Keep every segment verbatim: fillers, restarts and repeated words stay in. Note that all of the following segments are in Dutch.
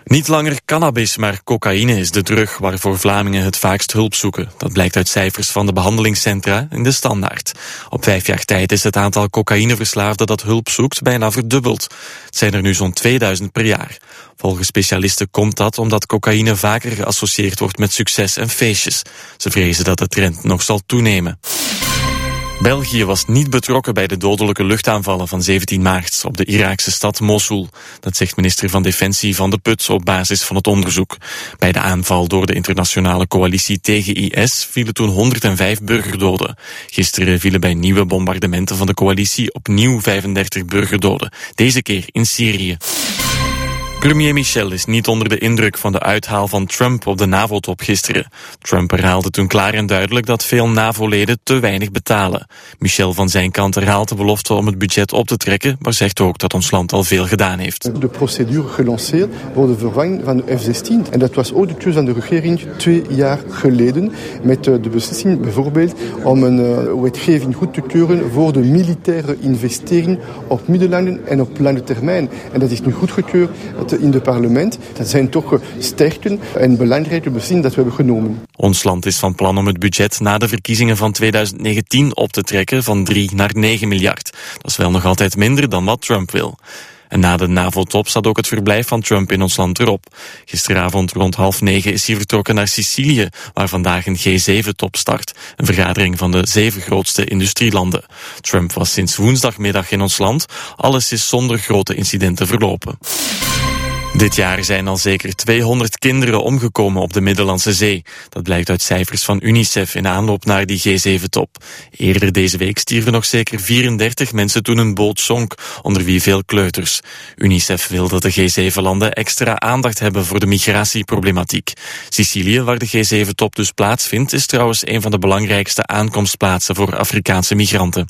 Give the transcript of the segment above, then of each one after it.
Niet langer cannabis, maar cocaïne is de drug waarvoor Vlamingen het vaakst hulp zoeken. Dat blijkt uit cijfers van de behandelingscentra in de Standaard. Op vijf jaar tijd is het aantal cocaïneverslaafden dat hulp zoekt bijna verdubbeld. Het zijn er nu zo'n tweeduizend per jaar. Volgens specialisten komt dat omdat cocaïne vaker geassocieerd wordt met succes en feestjes. Ze vrezen dat de trend nog zal toenemen. België was niet betrokken bij de dodelijke luchtaanvallen van zeventien maart op de Iraakse stad Mosul. Dat zegt minister van Defensie Van de Put op basis van het onderzoek. Bij de aanval door de internationale coalitie tegen I S vielen toen honderdvijf burgerdoden. Gisteren vielen bij nieuwe bombardementen van de coalitie opnieuw vijfendertig burgerdoden. Deze keer in Syrië. Premier Michel is niet onder de indruk van de uithaal van Trump op de NAVO-top gisteren. Trump herhaalde toen klaar en duidelijk dat veel NAVO-leden te weinig betalen. Michel van zijn kant herhaalt de belofte om het budget op te trekken, maar zegt ook dat ons land al veel gedaan heeft. De procedure gelanceerd voor de vervanging van de F zestien. En dat was ook de keuze van de regering twee jaar geleden. Met de beslissing bijvoorbeeld om een wetgeving goed te keuren voor de militaire investering op middellange en op lange termijn. En dat is nu goedgekeurd in het parlement. Dat zijn toch sterke en belangrijke beslissingen dat we hebben genomen. Ons land is van plan om het budget na de verkiezingen van tweeduizend negentien op te trekken van drie naar negen miljard. Dat is wel nog altijd minder dan wat Trump wil. En na de NAVO-top staat ook het verblijf van Trump in ons land erop. Gisteravond rond half negen is hij vertrokken naar Sicilië, waar vandaag een G zeven top start. Een vergadering van de zeven grootste industrielanden. Trump was sinds woensdagmiddag in ons land. Alles is zonder grote incidenten verlopen. Dit jaar zijn al zeker tweehonderd kinderen omgekomen op de Middellandse Zee. Dat blijkt uit cijfers van UNICEF in aanloop naar die G zeven top. Eerder deze week stierven nog zeker vierendertig mensen toen een boot zonk, onder wie veel kleuters. UNICEF wil dat de G zeven landen extra aandacht hebben voor de migratieproblematiek. Sicilië, waar de G zeven top dus plaatsvindt, is trouwens een van de belangrijkste aankomstplaatsen voor Afrikaanse migranten.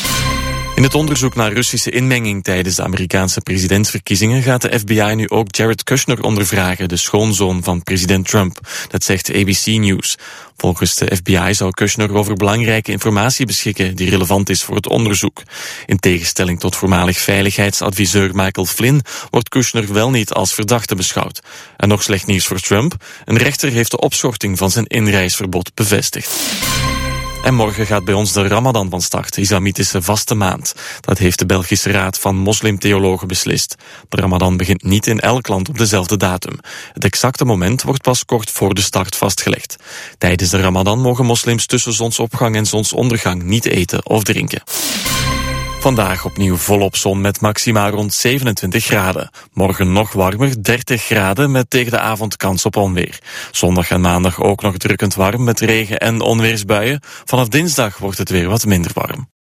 In het onderzoek naar Russische inmenging tijdens de Amerikaanse presidentsverkiezingen gaat de F B I nu ook Jared Kushner ondervragen, de schoonzoon van president Trump. Dat zegt A B C News. Volgens de F B I zou Kushner over belangrijke informatie beschikken die relevant is voor het onderzoek. In tegenstelling tot voormalig veiligheidsadviseur Michael Flynn wordt Kushner wel niet als verdachte beschouwd. En nog slecht nieuws voor Trump. Een rechter heeft de opschorting van zijn inreisverbod bevestigd. En morgen gaat bij ons de Ramadan van start, de islamitische vaste maand. Dat heeft de Belgische Raad van Moslimtheologen beslist. De Ramadan begint niet in elk land op dezelfde datum. Het exacte moment wordt pas kort voor de start vastgelegd. Tijdens de Ramadan mogen moslims tussen zonsopgang en zonsondergang niet eten of drinken. Vandaag opnieuw volop zon met maxima rond zevenentwintig graden. Morgen nog warmer, dertig graden met tegen de avond kans op onweer. Zondag en maandag ook nog drukkend warm met regen- en onweersbuien. Vanaf dinsdag wordt het weer wat minder warm.